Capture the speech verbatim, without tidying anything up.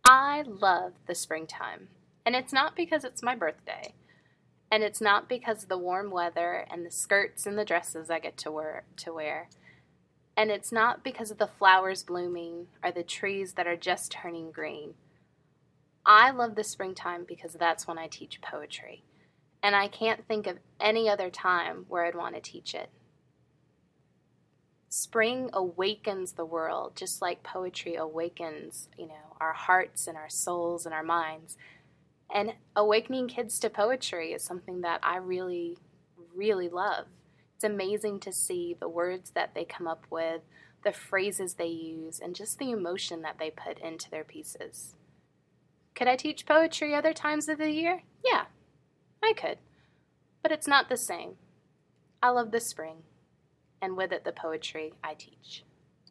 I love the springtime, and it's not because it's my birthday, and it's not because of the warm weather and the skirts and the dresses I get to wear, to wear, and it's not because of the flowers blooming or the trees that are just turning green. I love the springtime because that's when I teach poetry, and I can't think of any other time where I'd want to teach it. Spring awakens the world just like poetry awakens, you know, our hearts and our souls and our minds. And awakening kids to poetry is something that I really, really love. It's amazing to see the words that they come up with, the phrases they use, and just the emotion that they put into their pieces. Could I teach poetry other times of the year? Yeah, I could. But it's not the same. I love the spring, and with it the poetry I teach.